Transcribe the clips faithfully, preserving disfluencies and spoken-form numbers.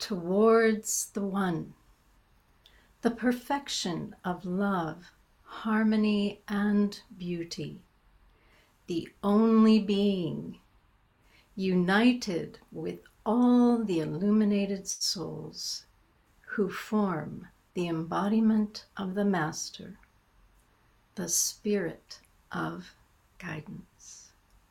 towards the one, the perfection of love, harmony, and beauty, the only being, united with all the illuminated souls who form the embodiment of the Master, the Spirit of Guidance.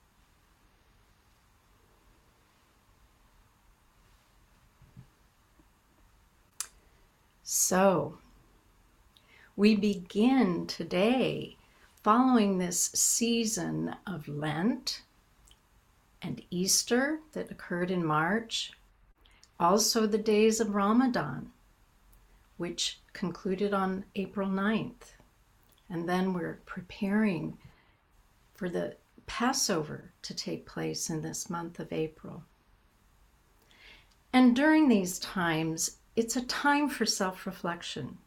So, we begin today following this season of Lent and Easter that occurred in March, also the days of Ramadan, which concluded on April ninth. And then we're preparing for the Passover to take place in this month of April. And during these times, it's a time for self-reflection,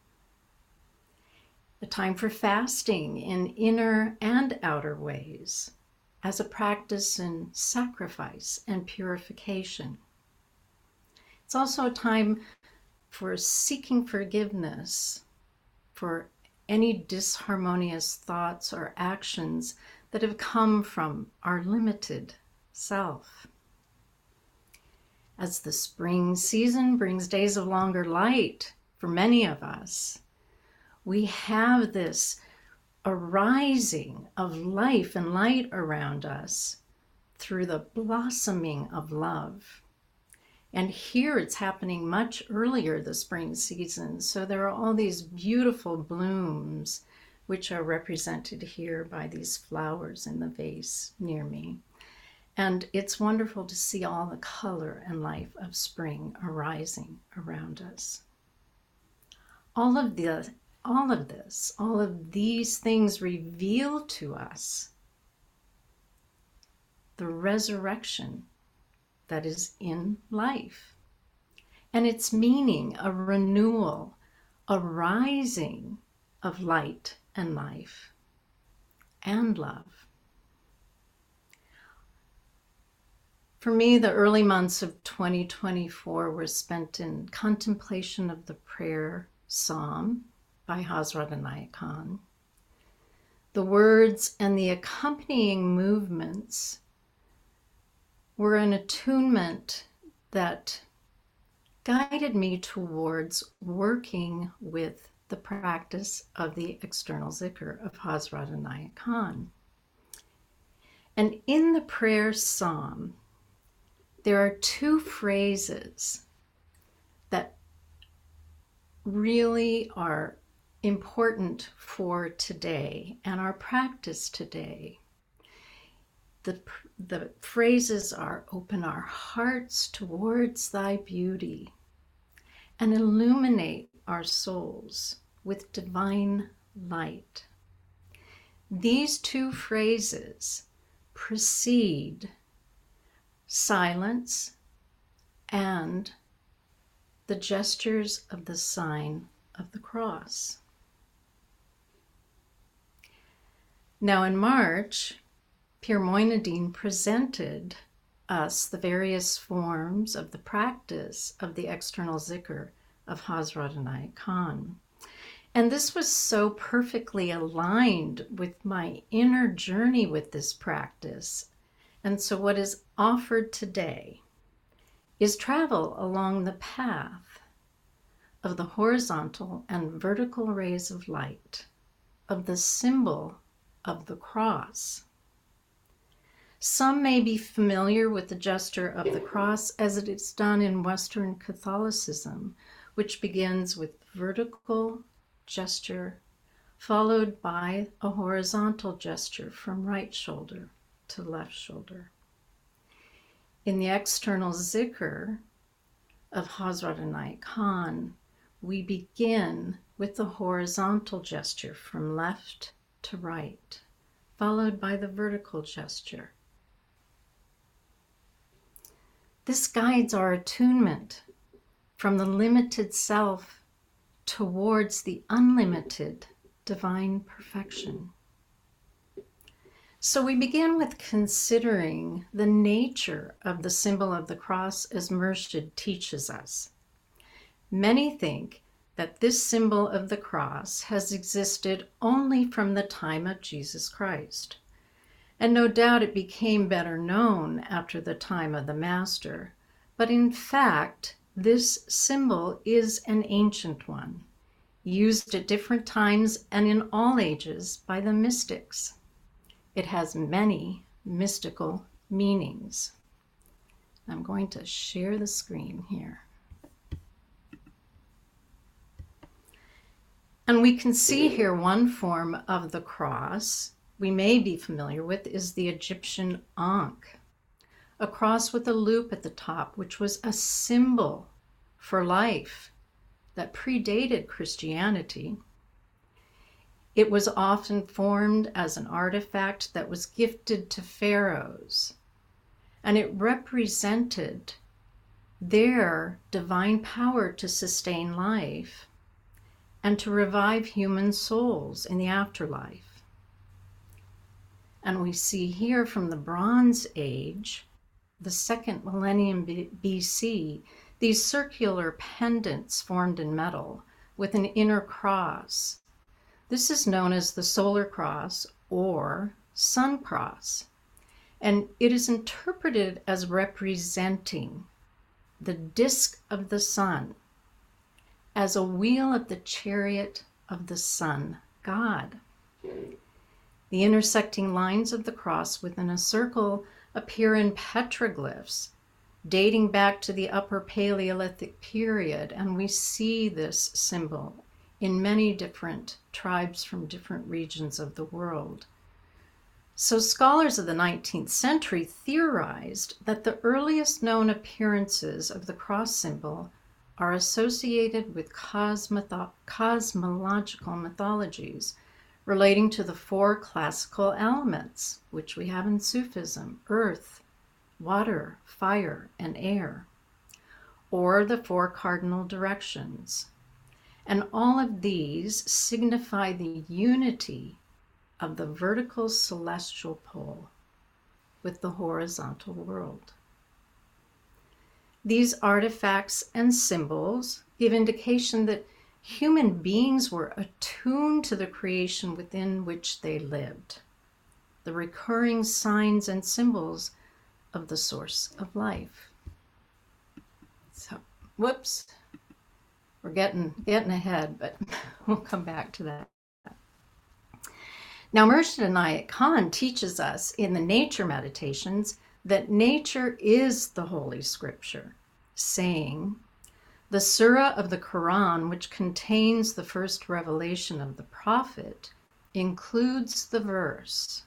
a time for fasting in inner and outer ways, as a practice in sacrifice and purification. It's also a time for seeking forgiveness for any disharmonious thoughts or actions that have come from our limited self. As the spring season brings days of longer light for many of us, we have this arising of life and light around us through the blossoming of love. And here it's happening much earlier, the spring season. So there are all these beautiful blooms, which are represented here by these flowers in the vase near me. And it's wonderful to see all the color and life of spring arising around us. All of the, all of this, all of these things reveal to us the resurrection that is in life, and its meaning, a renewal, a rising of light and life and love. For me, the early months of twenty twenty-four were spent in contemplation of the prayer psalm by Hazrat Inayat Khan. The words and the accompanying movements were an attunement that guided me towards working with the practice of the external zikr of Hazrat Inayat Khan. And in the prayer psalm, there are two phrases that really are important for today and our practice today. The, the phrases are, open our hearts towards thy beauty and illuminate our souls with divine light. These two phrases precede silence and the gestures of the sign of the cross. Now in March, Pir Moinadeen presented us the various forms of the practice of the external zikr of Hazrat Inayat Khan. And this was so perfectly aligned with my inner journey with this practice. And so what is offered today is travel along the path of the horizontal and vertical rays of light, of the symbol of the cross. Some may be familiar with the gesture of the cross as it is done in Western Catholicism, which begins with vertical gesture, followed by a horizontal gesture from right shoulder to left shoulder. In the external zikr of Hazrat Inayat Khan, we begin with the horizontal gesture from left to right, followed by the vertical gesture. This guides our attunement from the limited self towards the unlimited divine perfection. So we begin with considering the nature of the symbol of the cross as Murshid teaches us. Many think that this symbol of the cross has existed only from the time of Jesus Christ. And no doubt it became better known after the time of the Master. But in fact, this symbol is an ancient one, used at different times and in all ages by the mystics. It has many mystical meanings. I'm going to share the screen here. And we can see here one form of the cross we may be familiar with is the Egyptian Ankh, a cross with a loop at the top, which was a symbol for life that predated Christianity. It was often formed as an artifact that was gifted to pharaohs, and it represented their divine power to sustain life and to revive human souls in the afterlife. And we see here from the Bronze Age, the second millennium B C, these circular pendants formed in metal with an inner cross. This is known as the solar cross or sun cross, and it is interpreted as representing the disk of the sun as a wheel of the chariot of the sun god. The intersecting lines of the cross within a circle appear in petroglyphs dating back to the Upper Paleolithic period, and we see this symbol in many different tribes from different regions of the world. So scholars of the nineteenth century theorized that the earliest known appearances of the cross symbol are associated with cosmotho- cosmological mythologies relating to the four classical elements, which we have in Sufism: earth, water, fire, and air, or the four cardinal directions. And all of these signify the unity of the vertical celestial pole with the horizontal world. These artifacts and symbols give indication that human beings were attuned to the creation within which they lived, the recurring signs and symbols of the source of life. So, whoops, we're getting getting ahead, but we'll come back to that. Now, Murshid Inayat Khan teaches us in the Nature Meditations that nature is the Holy Scripture, saying, the surah of the Quran, which contains the first revelation of the Prophet, includes the verse,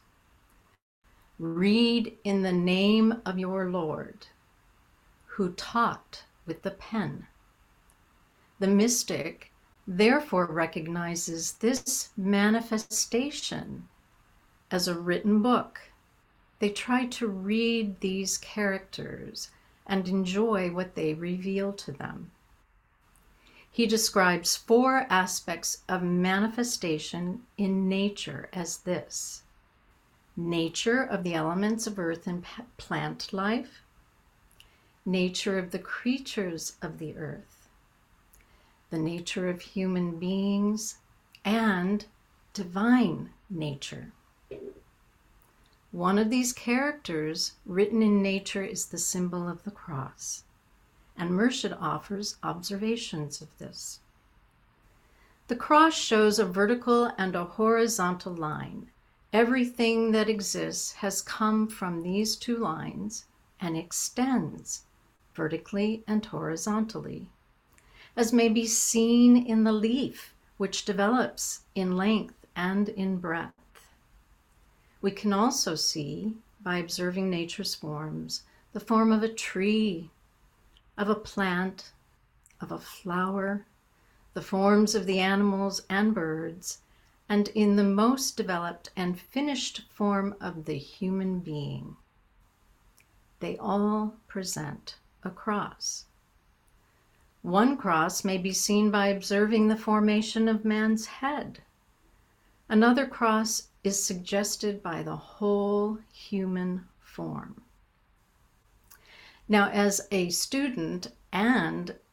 read in the name of your Lord, who taught with the pen. The mystic therefore recognizes this manifestation as a written book. They try to read these characters and enjoy what they reveal to them. He describes four aspects of manifestation in nature as this: nature of the elements of earth and plant life, nature of the creatures of the earth, the nature of human beings, and divine nature. One of these characters written in nature is the symbol of the cross, and Murshid offers observations of this. The cross shows a vertical and a horizontal line. Everything that exists has come from these two lines and extends vertically and horizontally, as may be seen in the leaf, which develops in length and in breadth. We can also see, by observing nature's forms, the form of a tree, of a plant, of a flower, the forms of the animals and birds, and in the most developed and finished form of the human being. They all present a cross. One cross may be seen by observing the formation of man's head. Another cross is suggested by the whole human form. Now, as a student and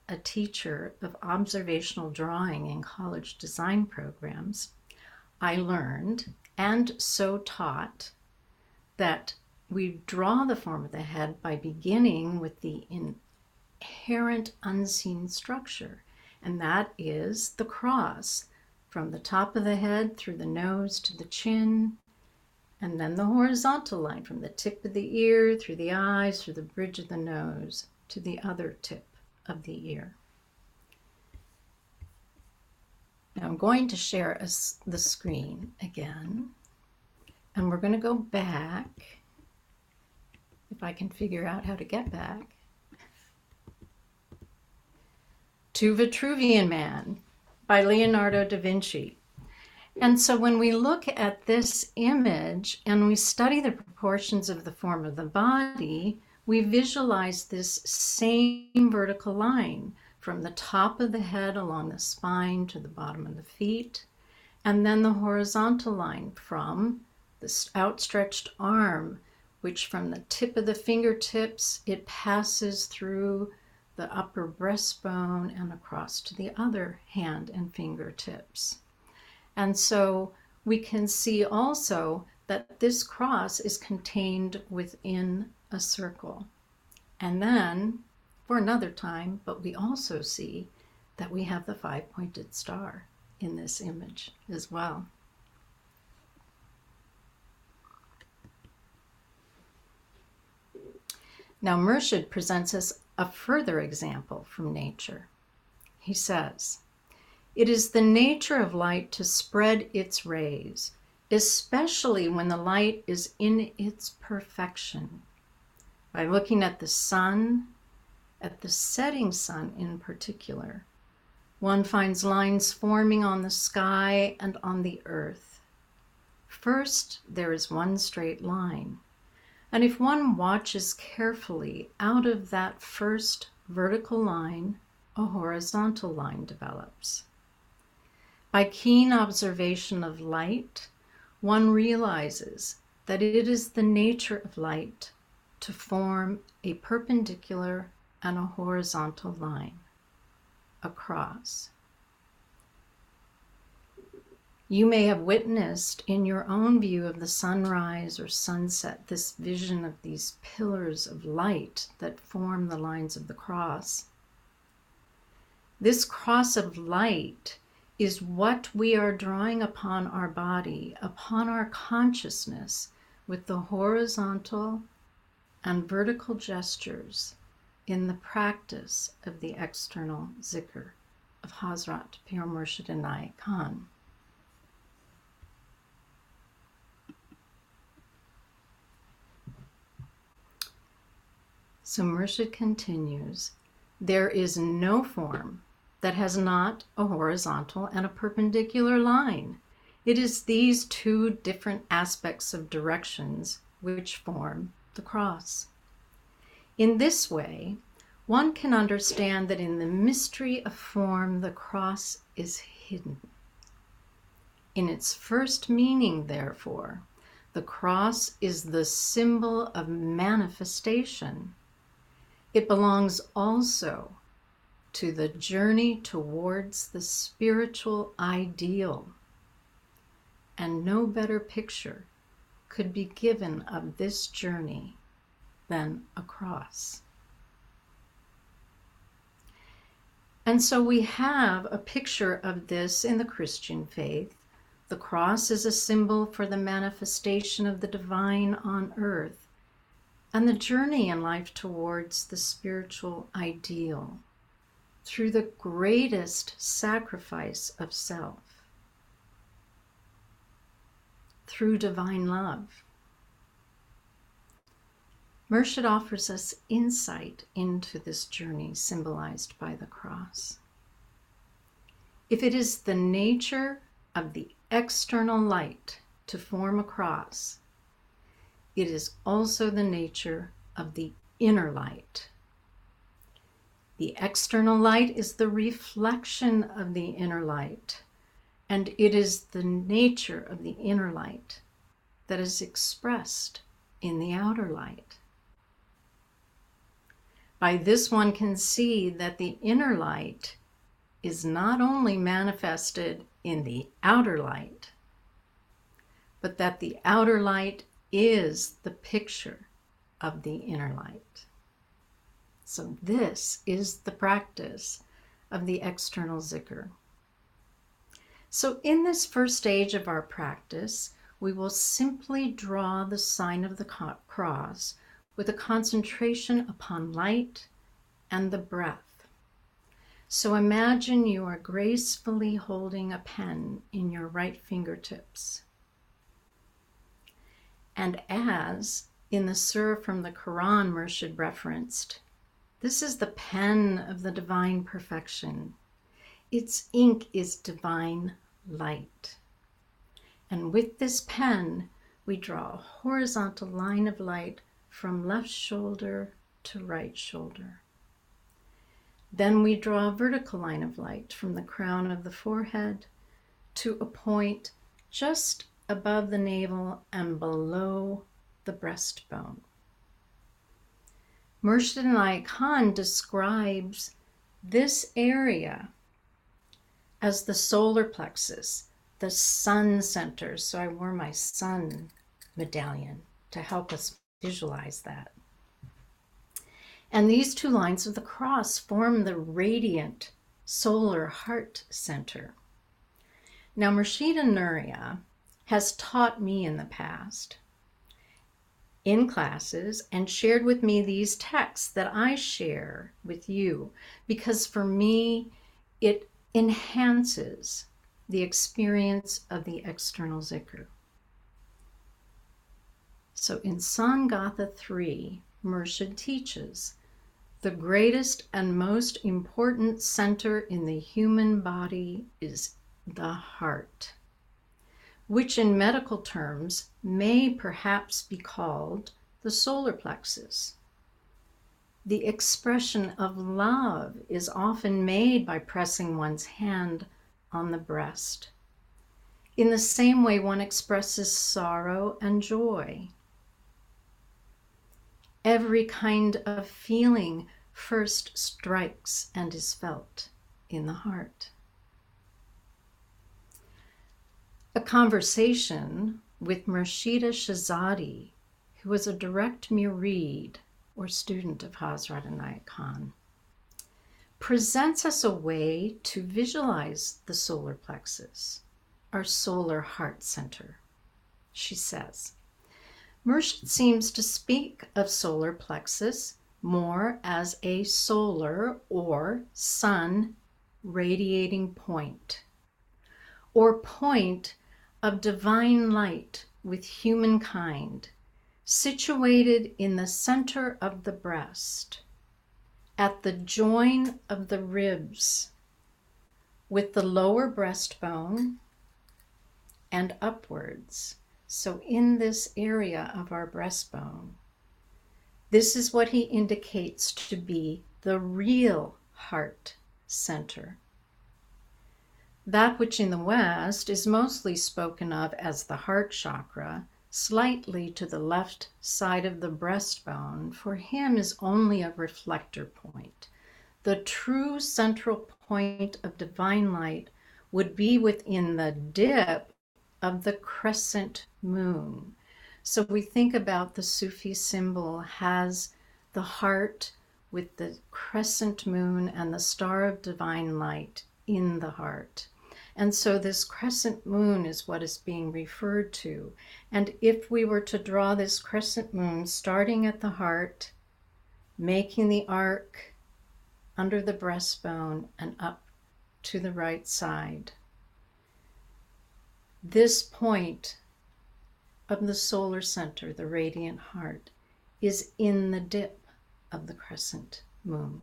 a teacher of observational drawing in college design programs, I learned and so taught that we draw the form of the head by beginning with the inherent unseen structure, and that is the cross from the top of the head through the nose to the chin, and then the horizontal line from the tip of the ear through the eyes, through the bridge of the nose to the other tip of the ear. Now I'm going to share a, the screen again, and we're going to go back, if I can figure out how to get back, to Vitruvian Man by Leonardo da Vinci. And so when we look at this image and we study the proportions of the form of the body, we visualize this same vertical line from the top of the head along the spine to the bottom of the feet, and then the horizontal line from the outstretched arm, which from the tip of the fingertips, it passes through the upper breastbone and across to the other hand and fingertips. And so we can see also that this cross is contained within a circle. And then, for another time, but we also see that we have the five-pointed star in this image as well. Now, Murshid presents us a further example from nature. He says, "It is the nature of light to spread its rays, especially when the light is in its perfection. By looking at the sun, at the setting sun in particular, one finds lines forming on the sky and on the earth. First, there is one straight line. And if one watches carefully, out of that first vertical line, a horizontal line develops. By keen observation of light, one realizes that it is the nature of light to form a perpendicular and a horizontal line, a cross. You may have witnessed in your own view of the sunrise or sunset this vision of these pillars of light that form the lines of the cross. This cross of light is what we are drawing upon our body, upon our consciousness, with the horizontal and vertical gestures in the practice of the external zikr of Hazrat Pir Murshid Inayat Khan. So Murshid continues, there is no form that has not a horizontal and a perpendicular line. It is these two different aspects of directions which form the cross. In this way, one can understand that in the mystery of form, the cross is hidden. In its first meaning, therefore, the cross is the symbol of manifestation. It belongs also to the journey towards the spiritual ideal. And no better picture could be given of this journey than a cross. And so we have a picture of this in the Christian faith. The cross is a symbol for the manifestation of the divine on earth and the journey in life towards the spiritual ideal through the greatest sacrifice of self, through divine love. Murshid offers us insight into this journey symbolized by the cross. If it is the nature of the external light to form a cross, it is also the nature of the inner light. The external light is the reflection of the inner light, and it is the nature of the inner light that is expressed in the outer light. By this one can see that the inner light is not only manifested in the outer light, but that the outer light is the picture of the inner light. So this is the practice of the external zikr. So in this first stage of our practice, we will simply draw the sign of the cross with a concentration upon light and the breath. So imagine you are gracefully holding a pen in your right fingertips. And as in the surah from the Quran Murshid referenced, this is the pen of the divine perfection. Its ink is divine light. And with this pen, we draw a horizontal line of light from left shoulder to right shoulder. Then we draw a vertical line of light from the crown of the forehead to a point just above the navel and below the breastbone. Murshid Inayat Khan describes this area as the solar plexus, the sun center. So I wore my sun medallion to help us visualize that. And these two lines of the cross form the radiant solar heart center. Now, Murshida Nuria has taught me in the past in classes and shared with me these texts that I share with you, because for me, it enhances the experience of the external zikr. So in Sangatha three, Murshid teaches, the greatest and most important center in the human body is the heart, which in medical terms may perhaps be called the solar plexus. The expression of love is often made by pressing one's hand on the breast, in the same way one expresses sorrow and joy. Every kind of feeling first strikes and is felt in the heart. A conversation with Murshida Shahzadi, who was a direct murid or student of Hazrat Inayat Khan, presents us a way to visualize the solar plexus, our solar heart center. She says, Murshid seems to speak of solar plexus more as a solar or sun radiating point, or point of divine light with humankind, situated in the center of the breast, at the join of the ribs, with the lower breastbone and upwards. So in this area of our breastbone, this is what he indicates to be the real heart center. That which in the West is mostly spoken of as the heart chakra, slightly to the left side of the breastbone, for him is only a reflector point. The true central point of divine light would be within the dip of the crescent moon. So we think about the Sufi symbol has the heart with the crescent moon and the star of divine light in the heart. And so this crescent moon is what is being referred to. And if we were to draw this crescent moon starting at the heart, making the arc under the breastbone and up to the right side, this point of the solar center, the radiant heart, is in the dip of the crescent moon.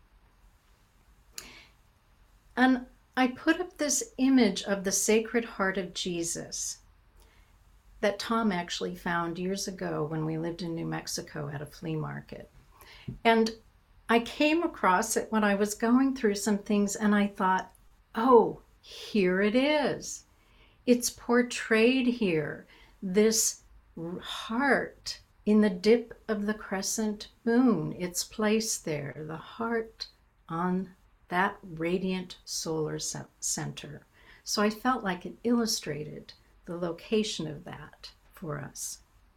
And I put up this image of the Sacred Heart of Jesus that Tom actually found years ago when we lived in New Mexico at a flea market. And I came across it when I was going through some things, and I thought, oh, here it is. It's portrayed here, this heart in the dip of the crescent moon, its place there, the heart on that radiant solar center. So I felt like it illustrated the location of that for us.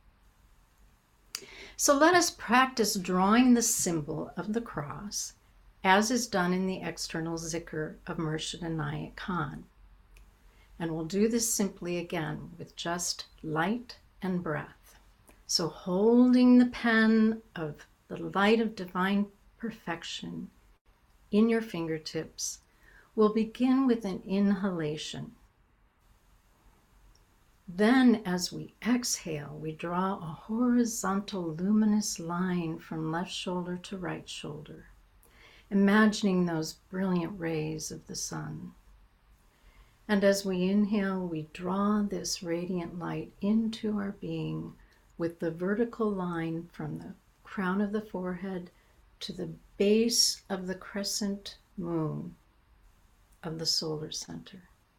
So let us practice drawing the symbol of the cross as is done in the external zikr of Murshid Inayat Khan. And we'll do this simply again with just light and breath. So holding the pen of the light of divine perfection in your fingertips, we'll begin with an inhalation. Then as we exhale, we draw a horizontal luminous line from left shoulder to right shoulder, imagining those brilliant rays of the sun. And as we inhale, we draw this radiant light into our being with the vertical line from the crown of the forehead to the base of the crescent moon of the solar center.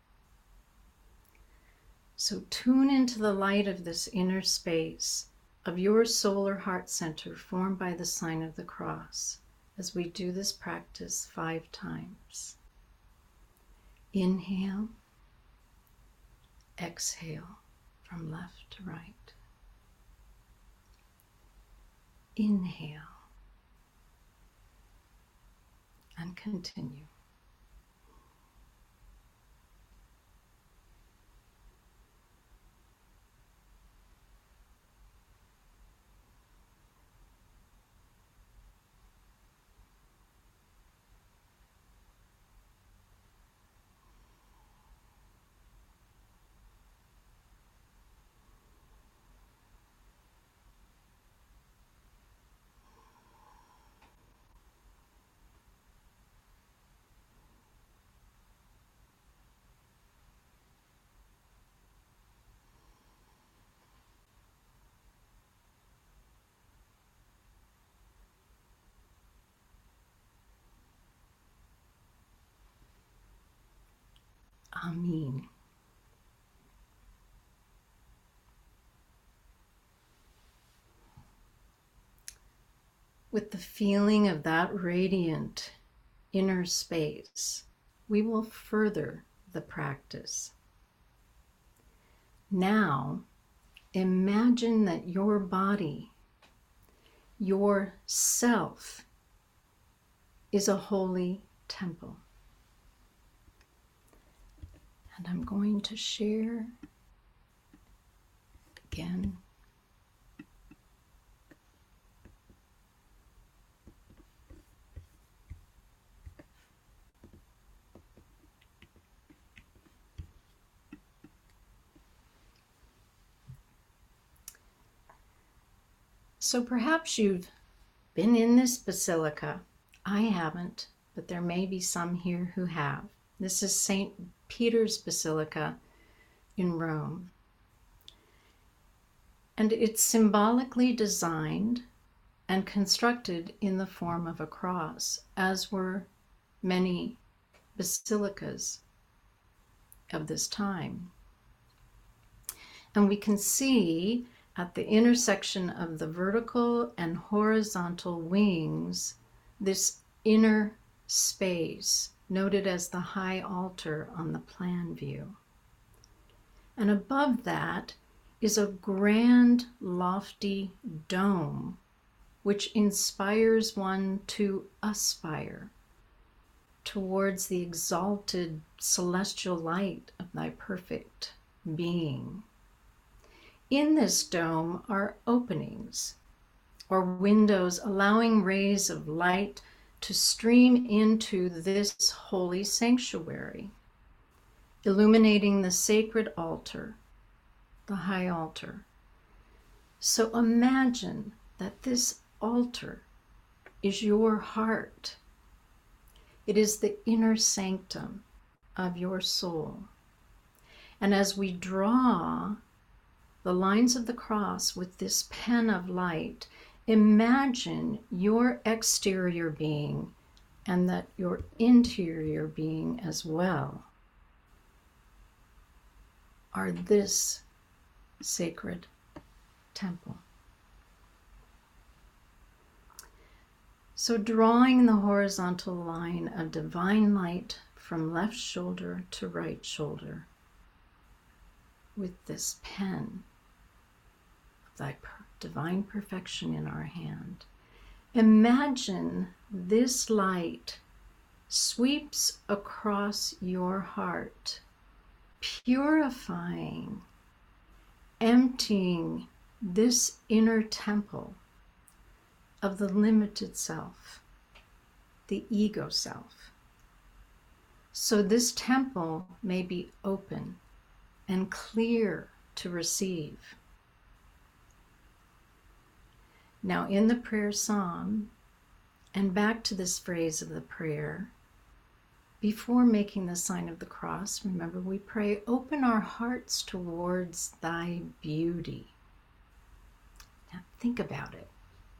So tune into the light of this inner space of your solar heart center formed by the sign of the cross as we do this practice five times. Inhale, exhale from left to right. Inhale and continue. Amen. With the feeling of that radiant inner space, we will further the practice. Now, imagine that your body, your self, is a holy temple. And I'm going to share again. So perhaps you've been in this basilica. I haven't, but there may be some here who have. This is Saint Peter's Basilica in Rome. And it's symbolically designed and constructed in the form of a cross, as were many basilicas of this time. And we can see at the intersection of the vertical and horizontal wings this inner space, noted as the high altar on the plan view. And above that is a grand, lofty dome, which inspires one to aspire towards the exalted celestial light of thy perfect being. In this dome are openings or windows allowing rays of light to stream into this holy sanctuary, illuminating the sacred altar, the high altar. So imagine that this altar is your heart. It is the inner sanctum of your soul. And as we draw the lines of the cross with this pen of light, imagine your exterior being and that your interior being as well are this sacred temple. So drawing the horizontal line of divine light from left shoulder to right shoulder with this pen of thy divine perfection in our hand, imagine this light sweeps across your heart, purifying, emptying this inner temple of the limited self, the ego self. So this temple may be open and clear to receive. Now in the prayer psalm, and back to this phrase of the prayer, before making the sign of the cross, remember we pray, open our hearts towards thy beauty. Now think about it.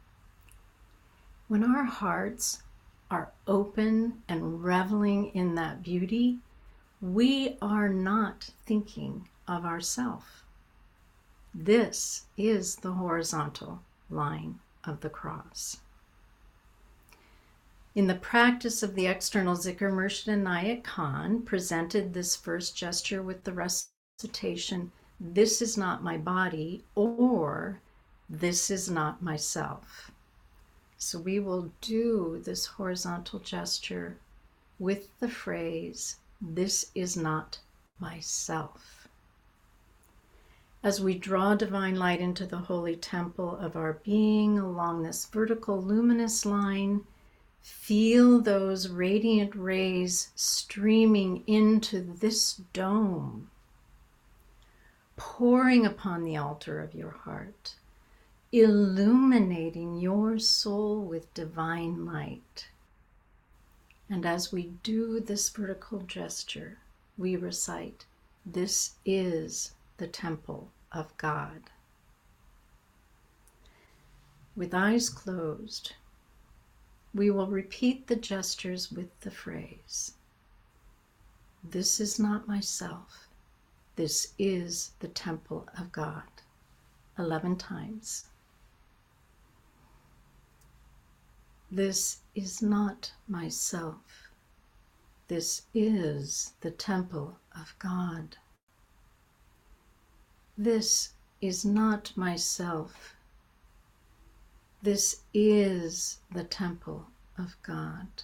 When our hearts are open and reveling in that beauty, we are not thinking of ourself. This is the horizontal line of the cross. In the practice of the external zikr, Murshid Inayat Khan presented this first gesture with the recitation, "This is not my body," or "This is not myself." So we will do this horizontal gesture with the phrase, "This is not myself." As we draw divine light into the holy temple of our being along this vertical luminous line, feel those radiant rays streaming into this dome, pouring upon the altar of your heart, illuminating your soul with divine light. And as we do this vertical gesture, we recite, "This is the temple of God." With eyes closed, we will repeat the gestures with the phrase, "This is not myself. This is the temple of God," eleven times. This is not myself. This is the temple of God. This is not myself. This is the temple of God.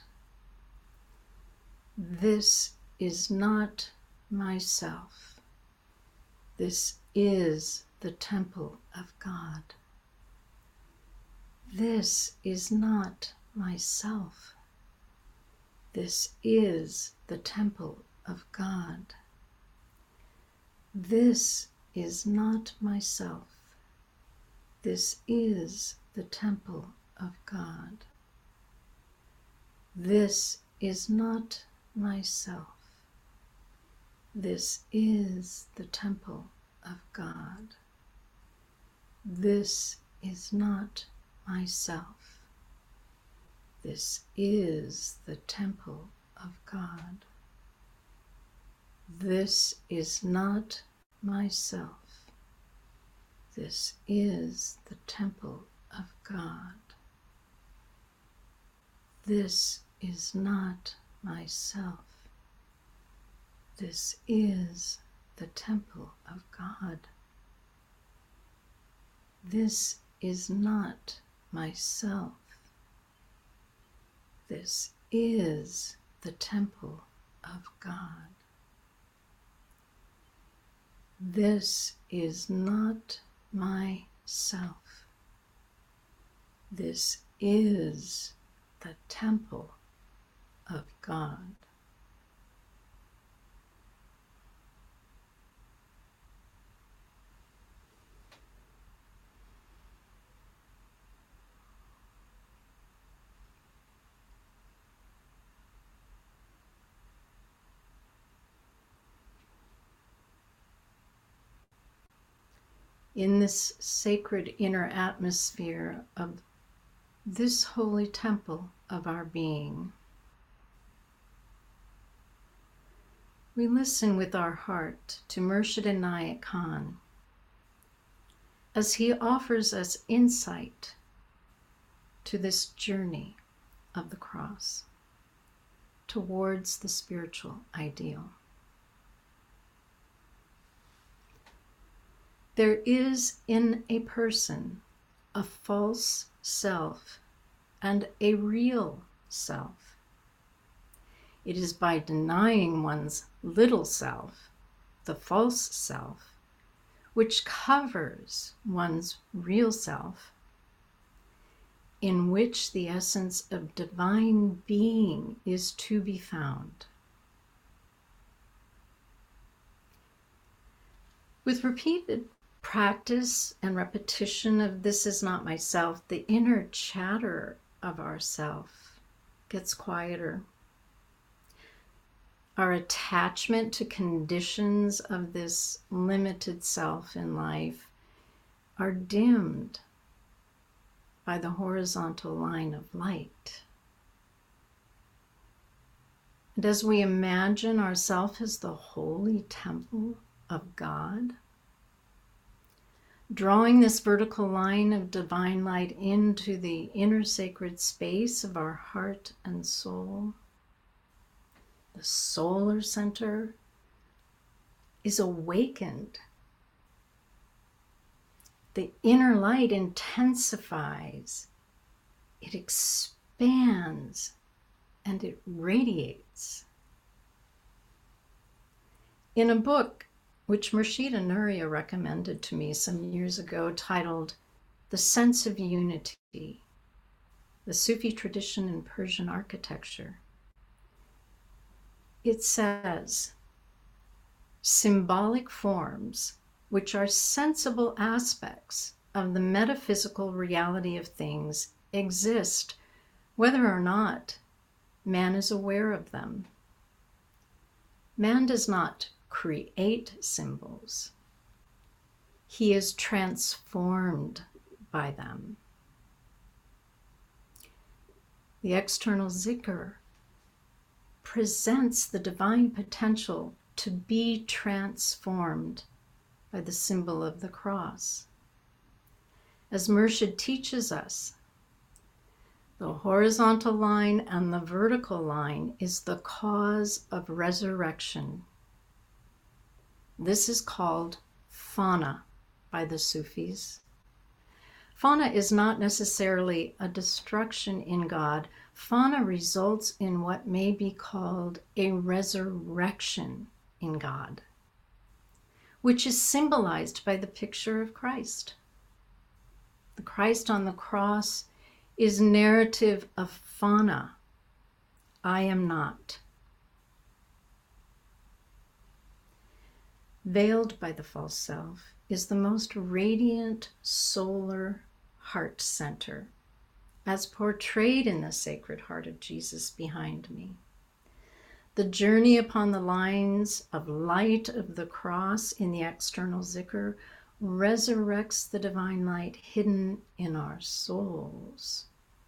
This is not myself. This is the temple of God. This is not myself. This is the temple of God. This is not myself. This is the temple of God. This is not myself. This is the temple of God. This is not myself. This is the temple of God. This is not myself. This is the temple of God. This is not myself. This is the temple of God. This is not myself. This is the temple of God. This is not myself. This is the temple of God. In this sacred inner atmosphere of this holy temple of our being, we listen with our heart to Murshid Inayat Khan as he offers us insight to this journey of the cross towards the spiritual ideal. There is in a person a false self and a real self. It is by denying one's little self, the false self, which covers one's real self, in which the essence of divine being is to be found. With repeated practice and repetition of "this is not myself," the inner chatter of ourself gets quieter. Our attachment to conditions of this limited self in life are dimmed by the horizontal line of light. And as we imagine ourselves as the holy temple of God, drawing this vertical line of divine light into the inner sacred space of our heart and soul, the solar center is awakened. The inner light intensifies, it expands, and it radiates. In a book which Murshida Nuria recommended to me some years ago, titled The Sense of Unity, the Sufi Tradition in Persian Architecture, it says, symbolic forms, which are sensible aspects of the metaphysical reality of things, exist whether or not man is aware of them. Man does not create symbols. He is transformed by them. The external zikr presents the divine potential to be transformed by the symbol of the cross. As Murshid teaches us, the horizontal line and the vertical line is the cause of resurrection. This is called fana by the Sufis. Fana is not necessarily a destruction in God. Fana results in what may be called a resurrection in God, which is symbolized by the picture of Christ. The Christ on the cross is narrative of fana. I am not. Veiled by the false self is the most radiant solar heart center, as portrayed in the Sacred Heart of Jesus behind me. The journey upon the lines of light of the cross in the external zikr resurrects the divine light hidden in our souls.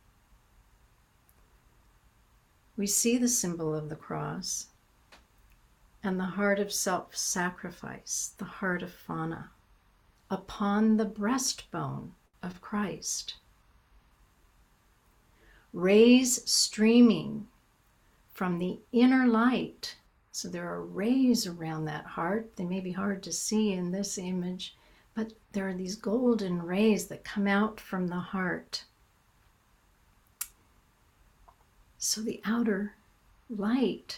We see the symbol of the cross and the heart of self-sacrifice, the heart of fana, upon the breastbone of Christ. Rays streaming from the inner light. So there are rays around that heart. They may be hard to see in this image, but there are these golden rays that come out from the heart. So the outer light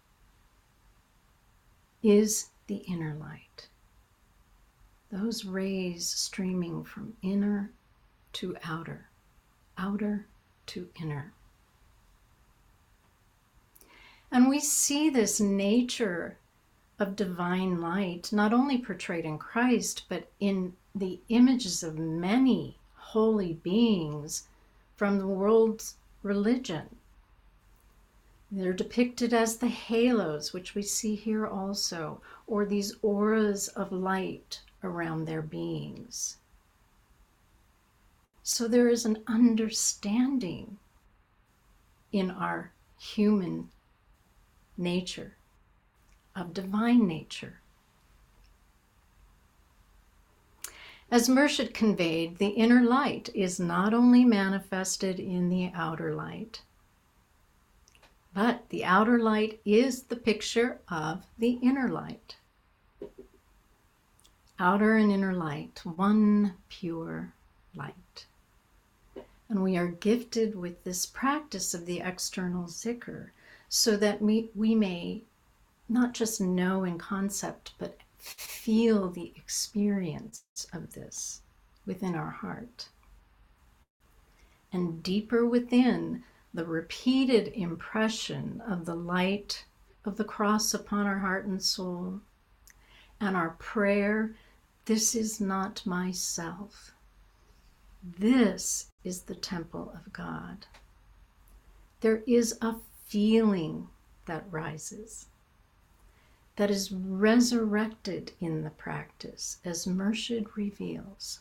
is the inner light. Those rays streaming from inner to outer, outer to inner. And we see this nature of divine light not only portrayed in Christ, but in the images of many holy beings from the world's religion. They're depicted as the halos, which we see here also, or these auras of light around their beings. So there is an understanding in our human nature, of divine nature. As Murshid conveyed, the inner light is not only manifested in the outer light, But the outer light is the picture of the inner light. Outer and inner light, one pure light. And we are gifted with this practice of the external zikr so that we, we may not just know in concept, but feel the experience of this within our heart. And deeper within, the repeated impression of the light of the cross upon our heart and soul, and our prayer, this is not myself. This is the temple of God. There is a feeling that rises, that is resurrected in the practice, as Murshid reveals.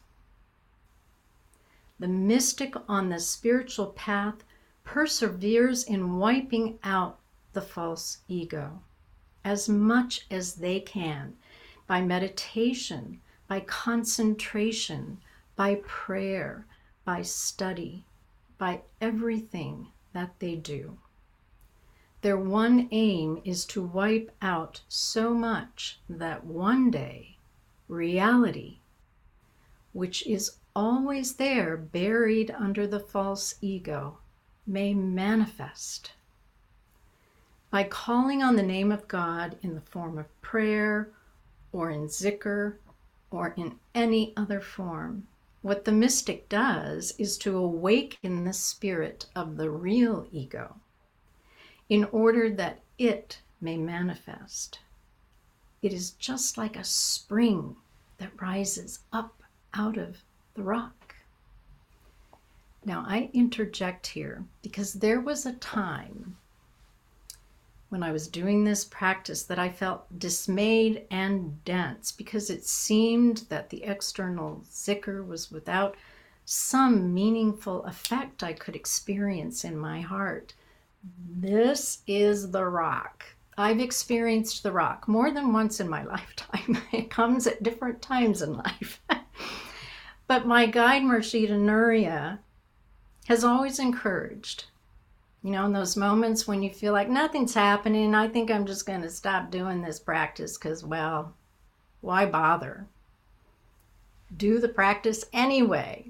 The mystic on the spiritual path perseveres in wiping out the false ego as much as they can by meditation, by concentration, by prayer, by study, by everything that they do. Their one aim is to wipe out so much that one day reality, which is always there buried under the false ego, may manifest. By calling on the name of God in the form of prayer or in zikr or in any other form, what the mystic does is to awaken the spirit of the real ego in order that it may manifest. It is just like a spring that rises up out of the rock. Now, I interject here because there was a time when I was doing this practice that I felt dismayed and dense because it seemed that the external zikr was without some meaningful effect I could experience in my heart. This is the rock. I've experienced the rock more than once in my lifetime. It comes at different times in life. But my guide, Murshid Anuria, has always encouraged, you know, in those moments when you feel like nothing's happening, I think I'm just going to stop doing this practice because, well, why bother? Do the practice anyway.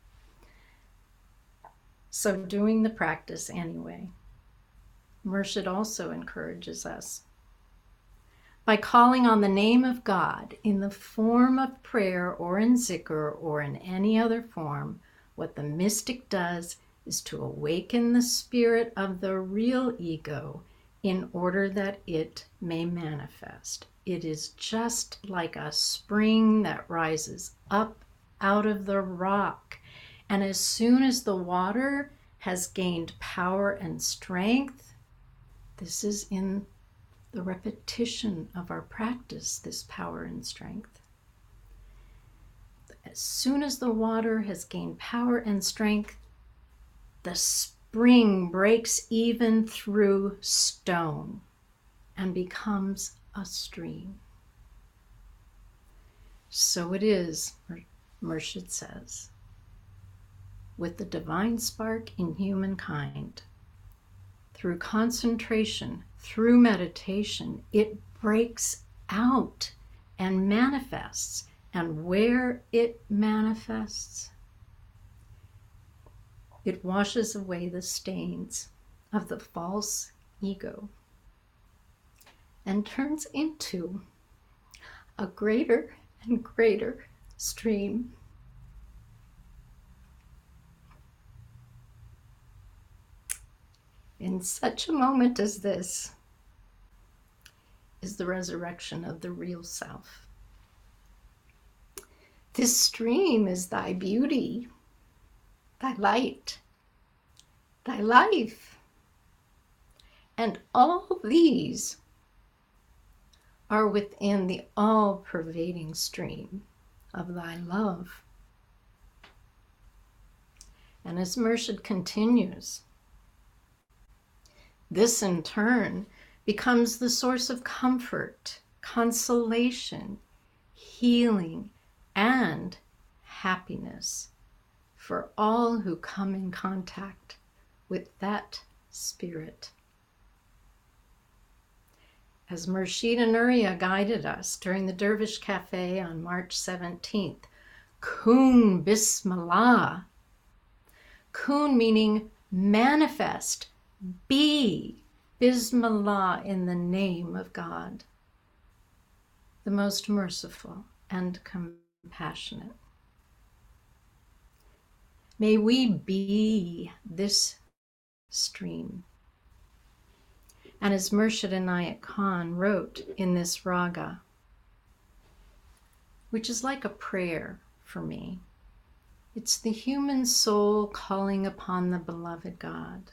So doing the practice anyway. Murshid also encourages us. By calling on the name of God in the form of prayer or in zikr or in any other form, what the mystic does is to awaken the spirit of the real ego in order that it may manifest. It is just like a spring that rises up out of the rock. And as soon as the water has gained power and strength, this is in the repetition of our practice, this power and strength. As soon as the water has gained power and strength, the spring breaks even through stone and becomes a stream. So it is, Murshid says, with the divine spark in humankind. Through concentration, through meditation, it breaks out and manifests. And where it manifests, it washes away the stains of the false ego and turns into a greater and greater stream. In such a moment as this is the resurrection of the real self. This stream is thy beauty, thy light, thy life. And all these are within the all-pervading stream of thy love. And as Murshid continues, this in turn becomes the source of comfort, consolation, healing, and happiness for all who come in contact with that spirit. as Murshida Nuria guided us during the Dervish Cafe on March seventeenth. Kun Bismillah. Kun meaning manifest, be. Bismillah, in the name of God, the most merciful and compassionate. May we be this stream. And as Murshid Inayat Khan wrote in this raga, which is like a prayer for me, it's the human soul calling upon the beloved God.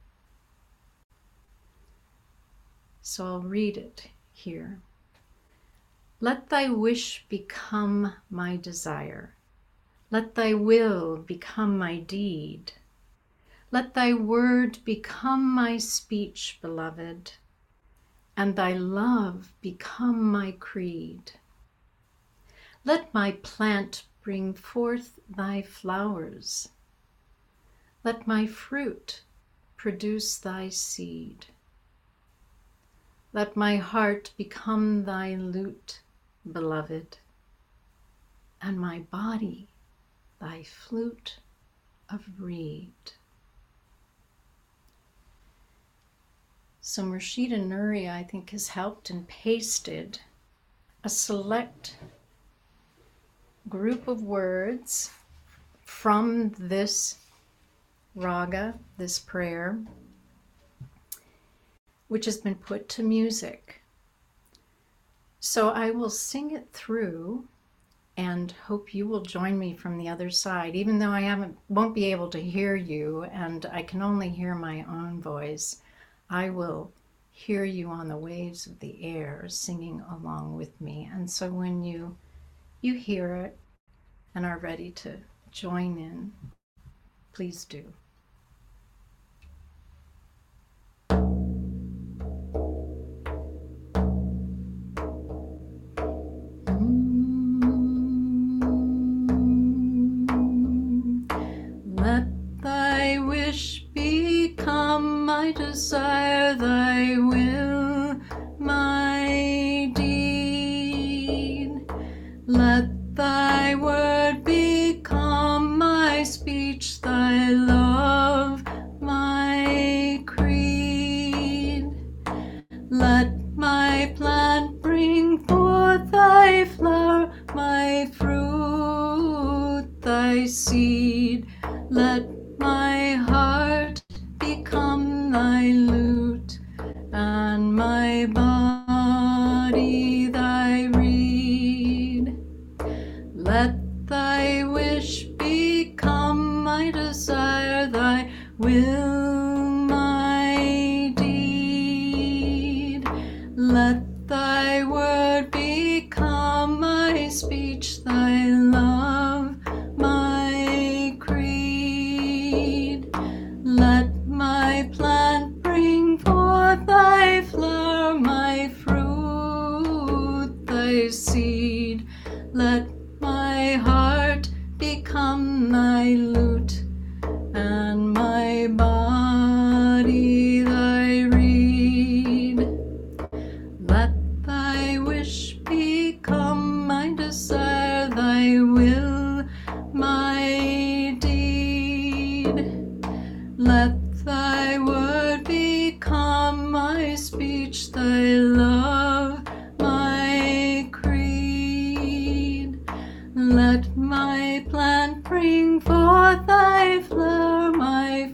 So I'll read it here. Let thy wish become my desire. Let thy will become my deed. Let thy word become my speech, beloved, and thy love become my creed. Let my plant bring forth thy flowers. Let my fruit produce thy seed. Let my heart become thy lute, beloved, and my body thy flute of reed. So Murshida Nuria, I think, has helped and pasted a select group of words from this raga, this prayer, which has been put to music. So I will sing it through and hope you will join me from the other side, even though I haven't, won't be able to hear you and I can only hear my own voice. I will hear you on the waves of the air singing along with me. And so when you you hear it and are ready to join in, please do. Let thy wish become my desire, thy will my deed. Let thy word become my speech, thy love my creed. Let my plant bring forth thy flower, my fruit thy seed. Let my heart become thy lute, and my body thy reed. Let thy wish become my desire, thy will my deed. Let thy word become my speech, thy love my creed. Let my plant bring forth thy flower, my fruit thy seed. Let my heart become thy lute, and my body thy reed. Let thy wish become my desire, thy will my deed. Let thy word become my speech, thy love my creed. Let my plant bring forth thy flower, my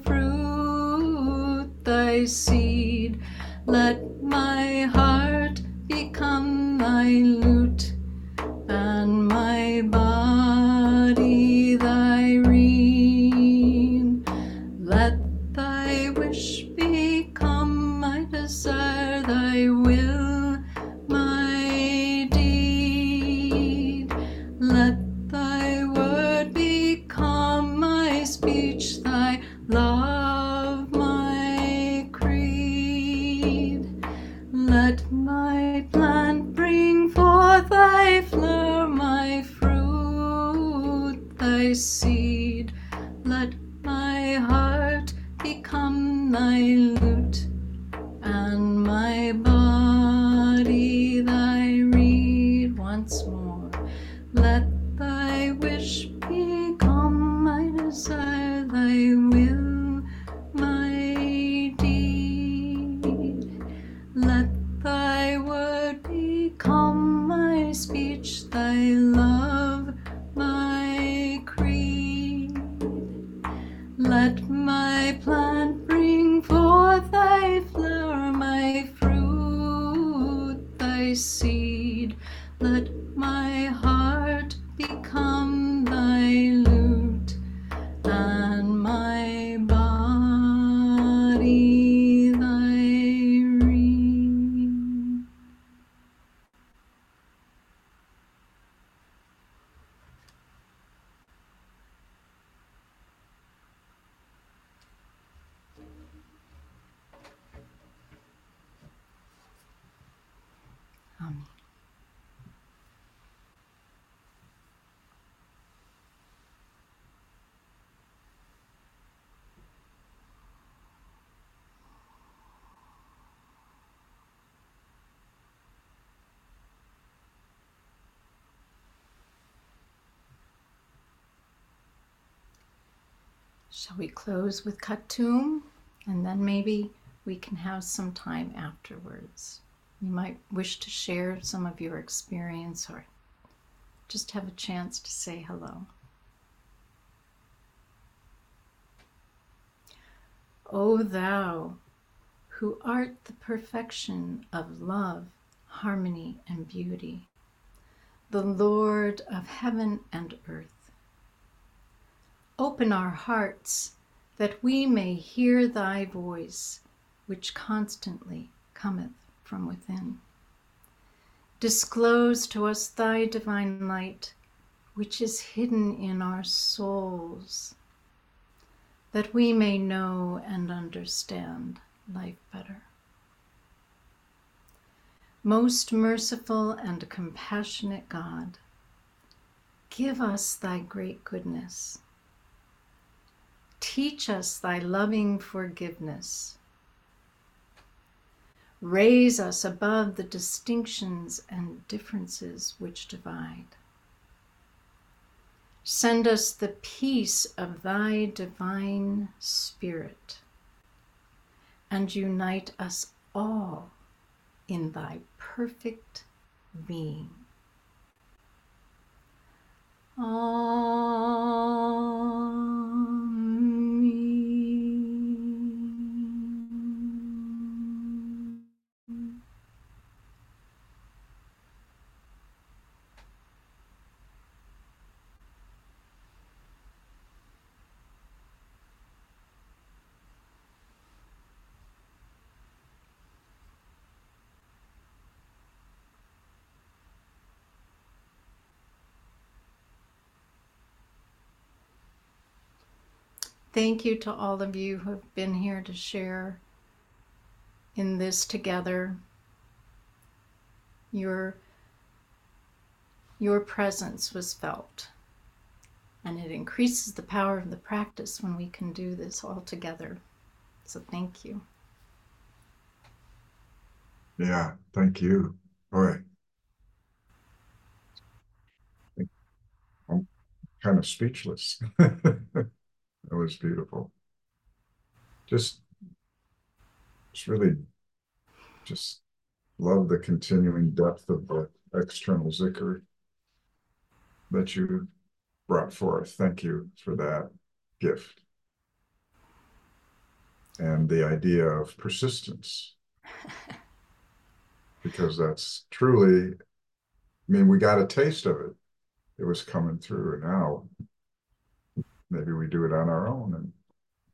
fruit thy seed. Let my heart become thy lute, and my body thy reed. Let thy wish become my desire, thy will my deed. Let thy word become my speech, thy love my creed. Let my plant bring forth thy flower, my fruit thy seed. Let my heart become thy lute, and my body body thy reed once more. Let thy wish become my desire, thy will my deed. Let thy word become my speech, thy love my creed. Let my plant bring forth thy flower, my fruit thy seed. Let my heart become thy lute, and my body thy reed. Amen. Shall we close with Khatum? And then maybe we can have some time afterwards. You might wish to share some of your experience or just have a chance to say hello. O thou who art the perfection of love, harmony, and beauty, the Lord of heaven and earth, open our hearts that we may hear thy voice, which constantly cometh from within. Disclose to us thy divine light, which is hidden in our souls, that we may know and understand life better. Most merciful and compassionate God, give us thy great goodness. Teach us thy loving forgiveness. Raise us above the distinctions and differences which divide. Send us the peace of thy divine Spirit, and unite us all in thy perfect being. Amen. Thank you to all of you who have been here to share in this together. Your, your presence was felt, and it increases the power of the practice when we can do this all together. So thank you. Yeah, thank you. Boy, I'm kind of speechless. It was beautiful. Just, just really, just love the continuing depth of the external zikr that you brought forth. Thank you for that gift. And the idea of persistence, because that's truly, I mean, we got a taste of it. It was coming through, and now maybe we do it on our own and